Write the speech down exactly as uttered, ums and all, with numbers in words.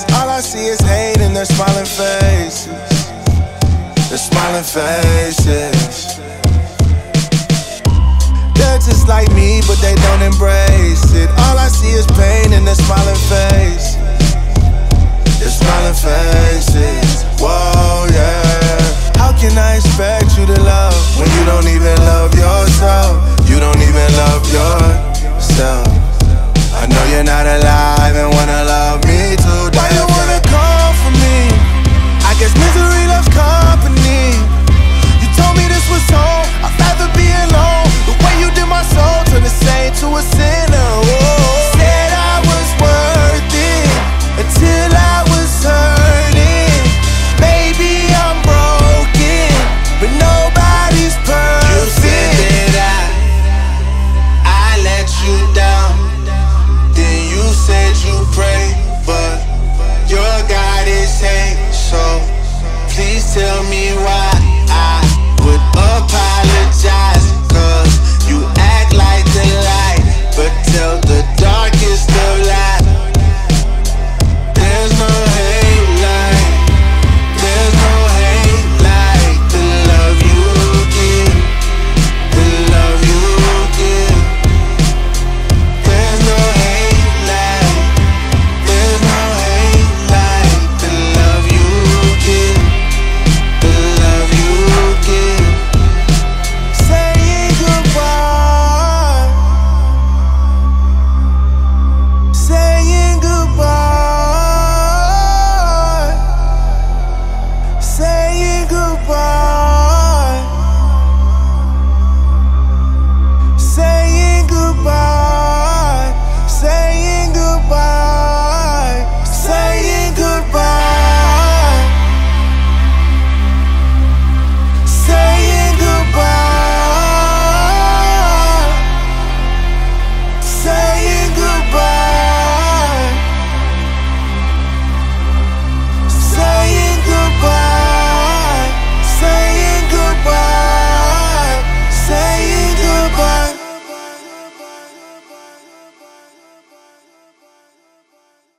faces. All I see is hate in their smiling faces. Their smiling faces. They're just like me, but they don't embrace it. All I see is pain in their smiling face. Their smiling faces. Whoa, yeah. How can I expect you to love when you don't even love yourself? You don't even love yourself. I know you're not alive and wanna love me too. Why you wanna come for me? I guess misery loves company. You told me this was home, I'd rather be alone. The way you did my soul turned a saint to a sinner. Whoa. Said I was worth it until I was hurting. Baby, I'm broken, but nobody's perfect. You said that I, I let you down. Then you said you pray, but your God is hate. So please tell me why